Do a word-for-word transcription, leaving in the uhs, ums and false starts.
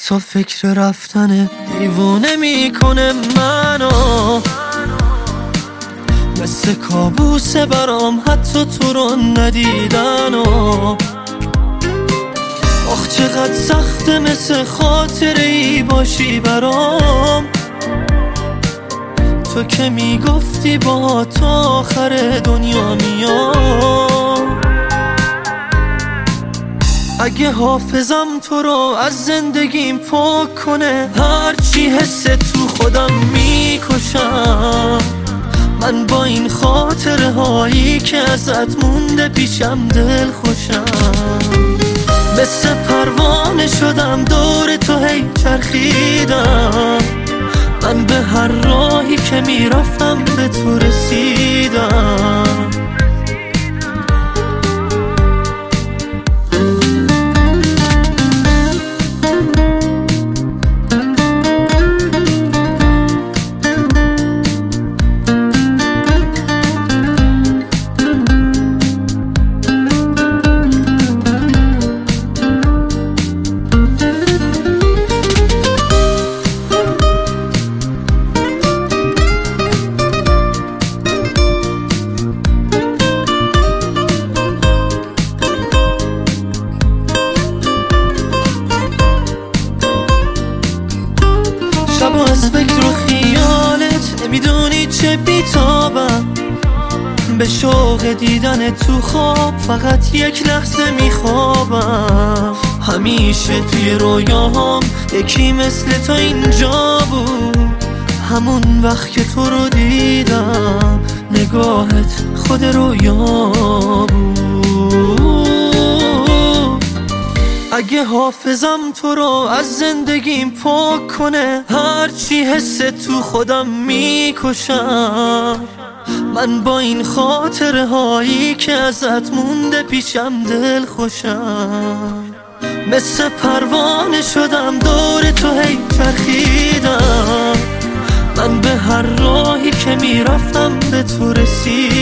حتی فکر رفتن دیوونه میکنه منو، مثل کابوسه برام حتی تو رو ندیدن. و آخ چقدر سخته مثل خاطره ای باشی برام، تو که میگفتی با تو آخر دنیا میام. اگه حافظم تو رو از زندگیم پاک کنه، هرچی حس تو خودم میکشم. من با این خاطره هایی که ازت مونده پیشم دل خوشم، مثل پروانه شدم دور تو هی چرخیدم. من به هر راهی که میرفتم به تو رسیدم. شب و از فکر و خیالت نمیدونی چه بیتابم، به شوق دیدن تو خواب فقط یک لحظه میخوابم. همیشه توی رویاهام یکی مثل تو اینجا بود، همون وقت که تو رو دیدم نگاهت خود رویا بود. اگه حافظم تو رو از زندگیم پاک کنه، هرچی حس تو خودم میکشم. من با این خاطره هایی که ازت مونده پیشم دل خوشم، مثل پروانه شدم دور تو هی چرخیدم. من به هر راهی که میرفتم به تو رسیدم.